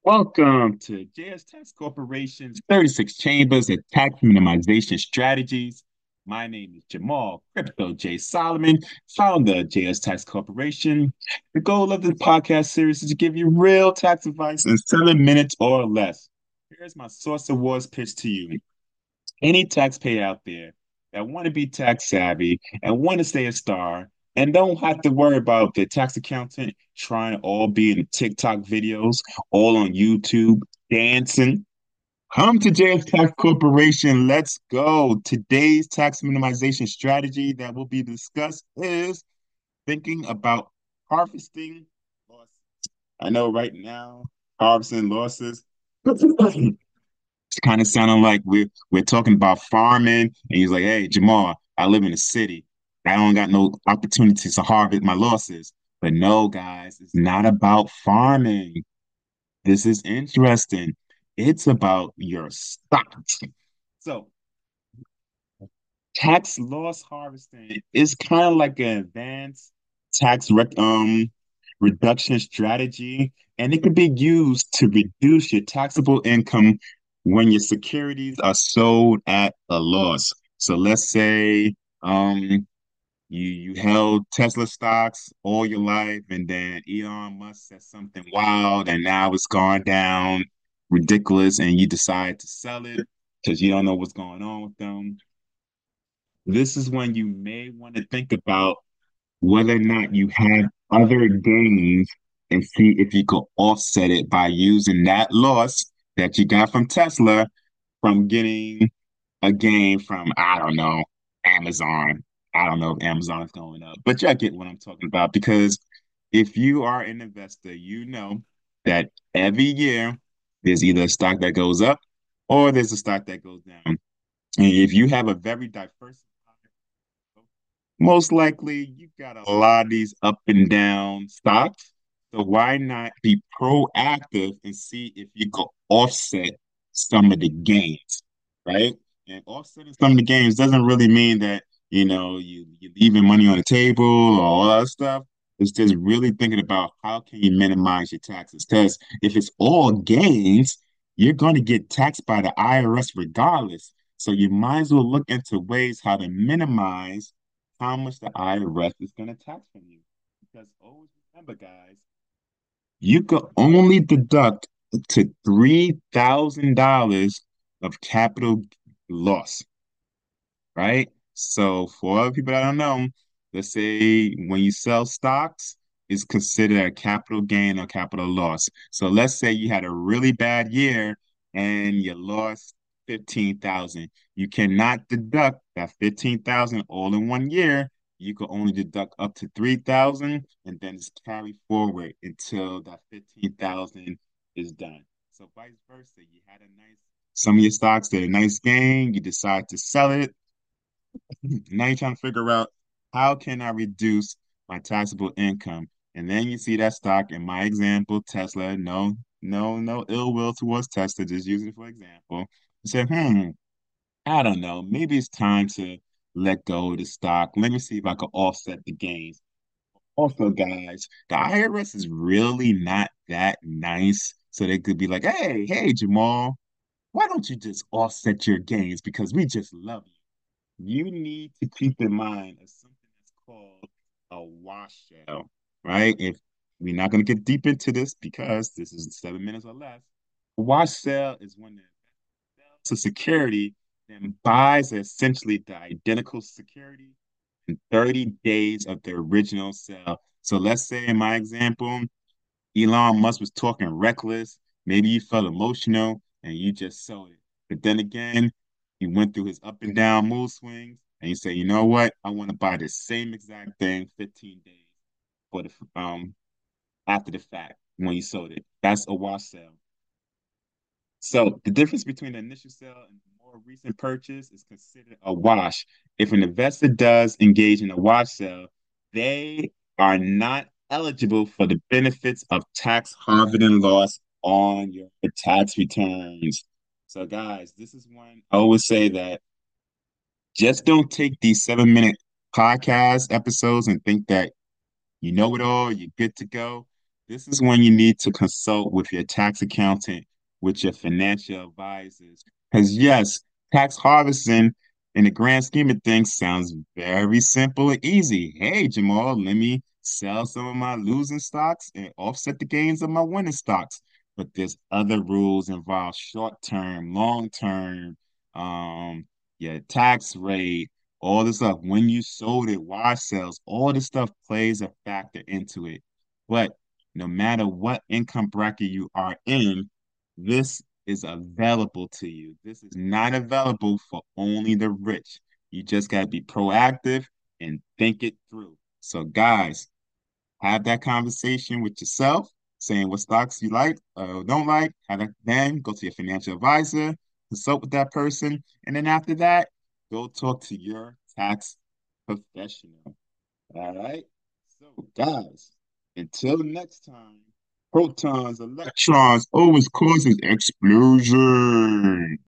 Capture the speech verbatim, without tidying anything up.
Welcome to J S Tax Corporation's thirty-six Chambers of Tax Minimization Strategies. My name is Jamal Crypto J. Solomon, founder of J S Tax Corporation. The goal of this podcast series is to give you real tax advice in seven minutes or less. Here's my Source Awards pitch to you. Any taxpayer out there that want to be tax savvy and want to stay a star and don't have to worry about their tax accountant trying to all be in TikTok videos, all on YouTube, dancing. Come to J F Tax Corporation. Let's go. Today's tax minimization strategy that will be discussed is thinking about harvesting losses. I know right now, harvesting losses it's kind of sounding like we're we're talking about farming, and he's like, "Hey, Jamal, I live in a city. I don't got no opportunities to harvest my losses." But no, guys, it's not about farming. This is interesting. It's about your stocks. So, tax loss harvesting is kind of like an advanced tax rec um reduction strategy, and it can be used to reduce your taxable income when your securities are sold at a loss. So let's say um you you held Tesla stocks all your life, and then Elon Musk said something wild, and now it's gone down ridiculous, and you decide to sell it because you don't know what's going on with them. This is when you may want to think about whether or not you have other gains and see if you could offset it by using that loss that you got from Tesla from getting a gain from, I don't know, Amazon. I don't know if Amazon is going up, but y'all get what I'm talking about. Because if you are an investor, you know that every year there's either a stock that goes up or there's a stock that goes down. And if you have a very diverse most likely you got a lot of these up and down stocks. So why not be proactive and see if you can offset some of the gains, right? And offsetting some of the gains doesn't really mean that, you know, you, you're leaving money on the table or all that stuff. It's just really thinking about how can you minimize your taxes? Because if it's all gains, you're going to get taxed by the I R S regardless. So you might as well look into ways how to minimize how much the I R S is going to tax from you. Because always remember, guys, you could only deduct to three thousand dollars of capital loss, right? So for other people that don't know, let's say when you sell stocks, it's considered a capital gain or capital loss. So let's say you had a really bad year and you lost fifteen thousand. You cannot deduct that fifteen thousand all in one year. You can only deduct up to three thousand and then just carry forward until that fifteen thousand is done. So vice versa, you had a nice some of your stocks did a nice gain, you decide to sell it. Now you're trying to figure out how can I reduce my taxable income? And then you see that stock in my example, Tesla. No, no, no ill will towards Tesla, just using it for example. You say, hmm, I don't know. Maybe it's time to let go of the stock. Let me see if I can offset the gains. Also, guys, the I R S is really not that nice. So they could be like, hey, hey, Jamal, why don't you just offset your gains because we just love you? You need to keep in mind is something that's called a wash sale, right? If we're not going to get deep into this because this is seven minutes or less, a wash sale is when the sells a security then buys essentially the identical security in thirty days of the original sale. So let's say in my example, Elon Musk was talking reckless. Maybe you felt emotional and you just sold it. But then again, he went through his up and down mood swings and you say, you know what? I want to buy the same exact thing fifteen days for the um after the fact when you sold it. That's a wash sale. So the difference between the initial sale and the more recent purchase is considered a wash. If an investor does engage in a wash sale, they are not eligible for the benefits of tax harvesting loss on your tax returns. So, guys, this is one I always say that just don't take these seven minute podcast episodes and think that you know it all, you're good to go. This is when you need to consult with your tax accountant, with your financial advisors. Because, yes, tax harvesting in the grand scheme of things sounds very simple and easy. Hey, Jamal, let me sell some of my losing stocks and offset the gains of my winning stocks. But there's other rules involved short term, long term, um, your tax rate, all this stuff. When you sold it, why sales, all this stuff plays a factor into it. But no matter what income bracket you are in, this is available to you. This is not available for only the rich. You just got to be proactive and think it through. So, guys, have that conversation with yourself, saying what stocks you like or don't like. Have that, then go to your financial advisor, consult with that person, and then after that, go talk to your tax professional. All right. So, guys, until next time, protons, electrons always causes explosion.